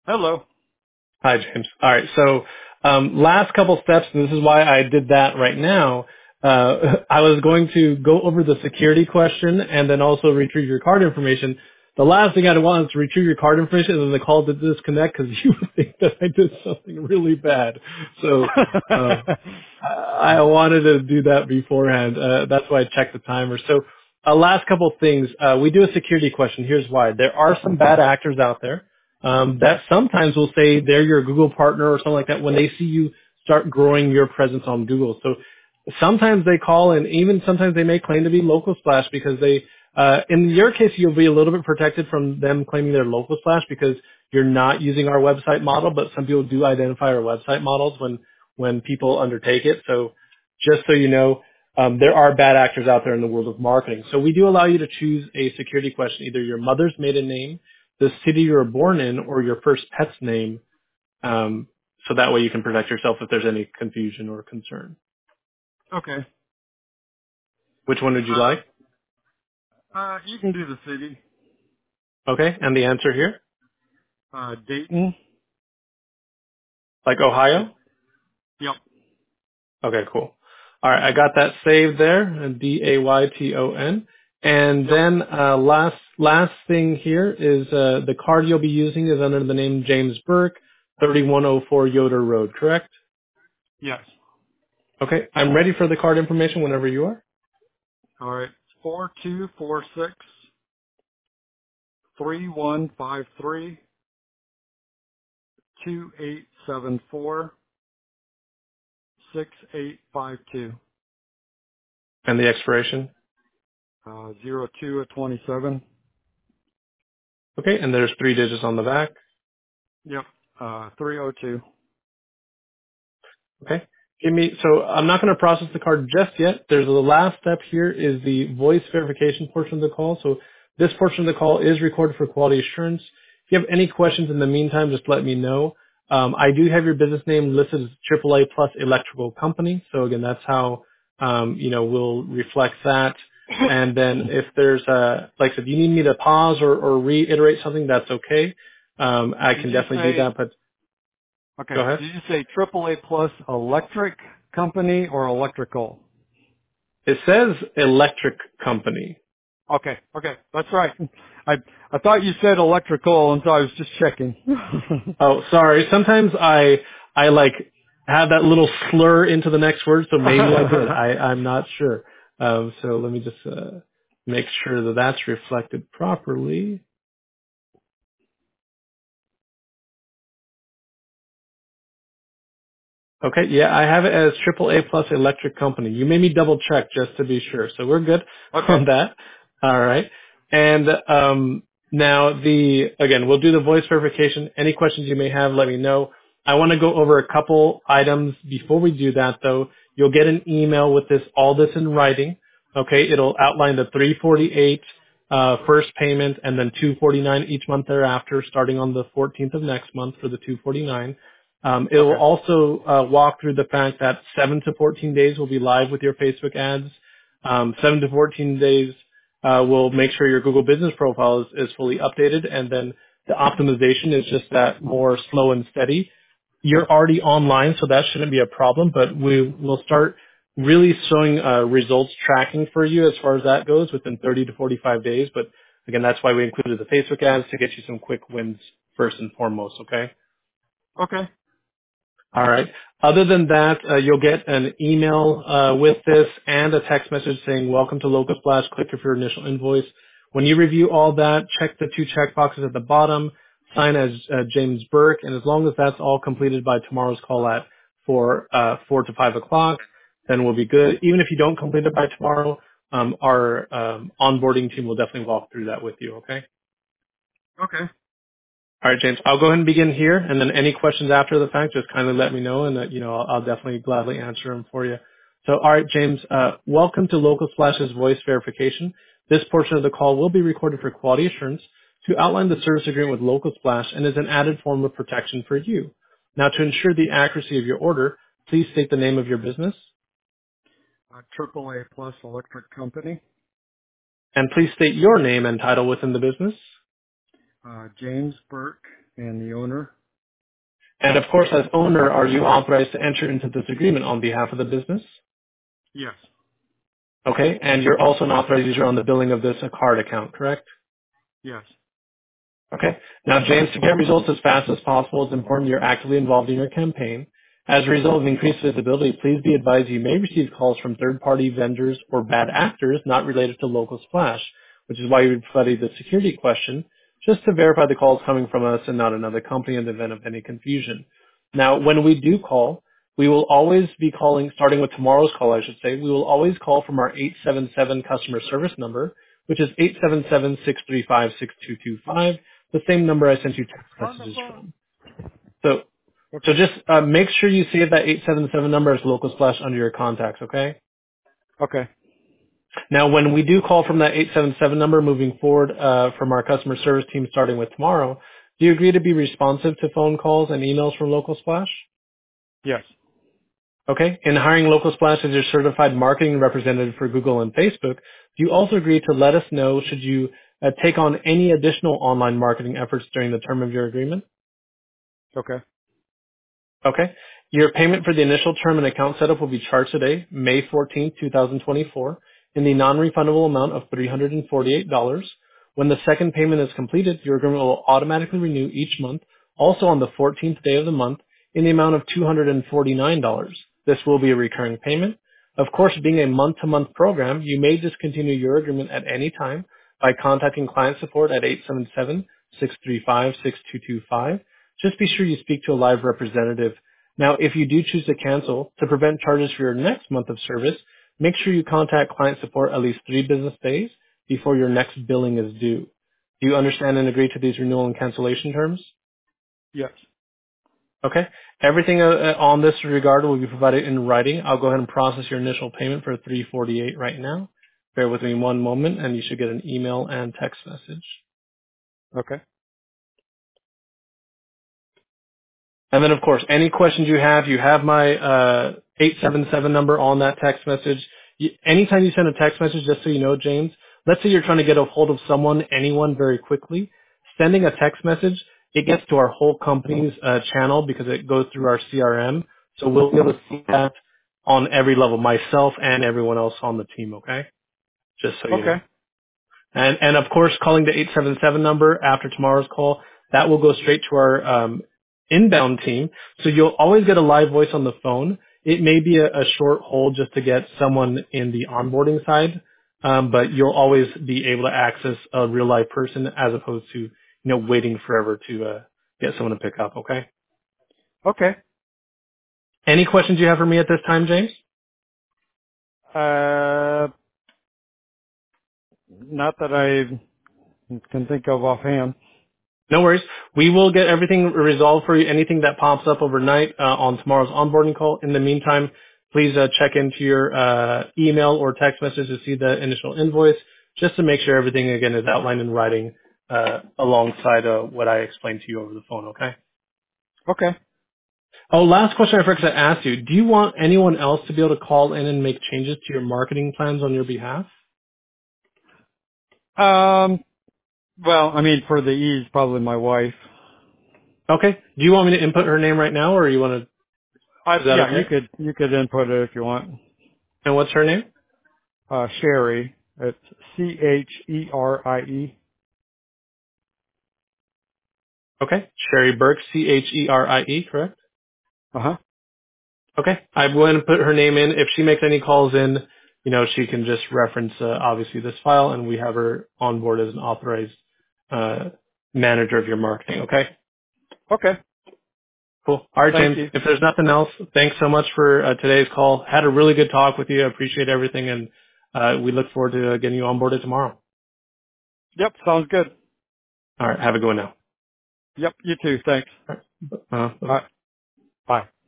Hello. Hi, James. All right. So, last couple steps, and this is why I did that right now. I was going to go over the security question and then also retrieve your card information. The last thing I want is to retrieve your card information and then the call to disconnect because you would think that I did something really bad. So, I wanted to do that beforehand. That's why I checked the timer. So, last couple of things. We do a security question. Here's why. There are some bad actors out there that sometimes will say they're your Google partner or something like that when they see you start growing your presence on Google. So sometimes they call and even sometimes they may claim to be local splash because they, in your case, you'll be a little bit protected from them claiming they're local splash because you're not using our website model, but some people do identify our website models when people undertake it. So just so you know, there are bad actors out there in the world of marketing. So we do allow you to choose a security question, either your mother's maiden name, the city you were born in, or your first pet's name, so that way you can protect yourself if there's any confusion or concern. Okay. Which one would you like? You can do the city. Okay, and the answer here? Dayton. Like Ohio? Yep. Okay, cool. All right, I got that saved there, Dayton. And Yep. then last thing here is the card you'll be using is under the name James Burke, 3104 Yoder Road, correct? Yes. Okay, I'm ready for the card information whenever you are. All right. 4246-3153-2874-6852. And the expiration. 02 of 27. Okay, and there's 3 digits on the back. Yep. 302. Okay. So I'm not going to process the card just yet. There's the last step here is the voice verification portion of the call. So this portion of the call is recorded for quality assurance. If you have any questions in the meantime, just let me know. I do have your business name listed as AAA Plus Electrical Company. So again, that's how, we'll reflect that. And then if there's like I said, you need me to pause or reiterate something, that's okay. I Did can you definitely do say, that, but go okay, ahead. did you say AAA Plus Electric Company or Electrical? It says electric company. Okay, okay, that's right. I I thought you said electrical, and so I was just checking. Oh, sorry. Sometimes I like have that little slur into the next word, so maybe I did. I'm not sure. So let me just make sure that that's reflected properly. Okay, yeah, I have it as AAA plus electric company. You made me double check just to be sure. So we're good Okay, on that. All right. And now again, we'll do the voice verification. Any questions you may have, let me know. I want to go over a couple items before we do that though. You'll get an email with all this in writing. Okay, it'll outline the 348 first payment and then 249 each month thereafter, starting on the 14th of next month for the 249. It will okay, also walk through the fact that 7 to 14 days will be live with your Facebook ads. 7 to 14 days will make sure your Google business profile is fully updated, and then the optimization is just that more slow and steady. You're already online, so that shouldn't be a problem, but we will start really showing results tracking for you as far as that goes within 30 to 45 days. But again, that's why we included the Facebook ads to get you some quick wins first and foremost, okay? okay, All right. Other than that, you'll get an email with this and a text message saying, welcome to Local Splash. Click here for your initial invoice. When you review all that, check the 2 check boxes at the bottom, sign as James Burke, and as long as that's all completed by tomorrow's call at 4 to 5 o'clock, then we'll be good. Even if you don't complete it by tomorrow, our onboarding team will definitely walk through that with you, okay? okay, All right, James. I'll go ahead and begin here, and then any questions after the fact, just kindly let me know, and I'll definitely gladly answer them for you. So, all right, James. Welcome to Local Splash's voice verification. This portion of the call will be recorded for quality assurance to outline the service agreement with Local Splash and is an added form of protection for you. Now, to ensure the accuracy of your order, please state the name of your business, AAA Plus Electric Company, and please state your name and title within the business. James Burke, and the owner. And of course, as owner, are you authorized to enter into this agreement on behalf of the business? Yes. Okay. And you're also an authorized user on the billing of this a card account, correct? Yes. Okay. Now, James, to get results as fast as possible, it's important you're actively involved in your campaign. As a result of increased visibility, please be advised you may receive calls from third-party vendors or bad actors not related to Local Splash, which is why we provided the security question, just to verify the call is coming from us and not another company in the event of any confusion. Now, when we do call, we will always be calling, starting with tomorrow's call, I should say, we will always call from our 877 customer service number, which is 877-635-6225, the same number I sent you text On the messages phone. from. So, so Okay. just make sure you save that 877 number as Local Splash under your contacts, okay? Okay. Now, when we do call from that 877 number moving forward from our customer service team starting with tomorrow, do you agree to be responsive to phone calls and emails from Local Splash? Yes. Okay. In hiring Local Splash as your certified marketing representative for Google and Facebook, do you also agree to let us know should you take on any additional online marketing efforts during the term of your agreement? Okay. Okay. Your payment for the initial term and account setup will be charged today, May 14th, 2024, in the non-refundable amount of $348. When the second payment is completed, your agreement will automatically renew each month, also on the 14th day of the month, in the amount of $249. This will be a recurring payment. Of course, being a month-to-month program, you may discontinue your agreement at any time by contacting client support at 877-635-6225. Just be sure you speak to a live representative. Now, if you do choose to cancel, to prevent charges for your next month of service, make sure you contact client support at least 3 business days before your next billing is due. Do you understand and agree to these renewal and cancellation terms? Yes. Okay. Everything on this regard will be provided in writing. I'll go ahead and process your initial payment for 348 right now. Bear with me one moment, and you should get an email and text message. Okay. And then, of course, any questions you have my 877 number on that text message. Anytime you send a text message, just so you know, James, let's say you're trying to get a hold of someone, anyone, very quickly, sending a text message, it gets to our whole company's channel because it goes through our CRM. So we'll be able to see that on every level, myself and everyone else on the team, okay? Just so you know. Okay. And of course, calling the 877 number after tomorrow's call, that will go straight to our inbound team. So you'll always get a live voice on the phone. It may be a short hold just to get someone in the onboarding side, but you'll always be able to access a real live person as opposed to waiting forever to get someone to pick up. Okay. Okay. Any questions you have for me at this time, James? Uh, not that I can think of offhand. No worries. We will get everything resolved for you. Anything that pops up overnight on tomorrow's onboarding call. In the meantime, please check into your email or text message to see the initial invoice, just to make sure everything again is outlined in writing alongside what I explained to you over the phone. Okay. Okay. Oh, last question I forgot to ask you. Do you want anyone else to be able to call in and make changes to your marketing plans on your behalf? Um, well, I mean, for the ease, probably my wife. Okay. Do you want me to input her name right now, or you want to? Is that Yeah, okay? you could input it if you want. And what's her name? Sherry. It's Cherie. Okay. Sherry Burke, Cherie, correct? Uh huh. Okay. I'm going to put her name in. If she makes any calls in, she can just reference, obviously, this file, and we have her on board as an authorized uh, manager of your marketing. Okay? Okay. Cool. All right, Thank James. you. If there's nothing else, thanks so much for today's call. Had a really good talk with you. I appreciate everything, and we look forward to getting you onboarded tomorrow. Yep. Sounds good. All right. Have a good one now. Yep. You too. Thanks. All right. All Bye-bye. right. Bye.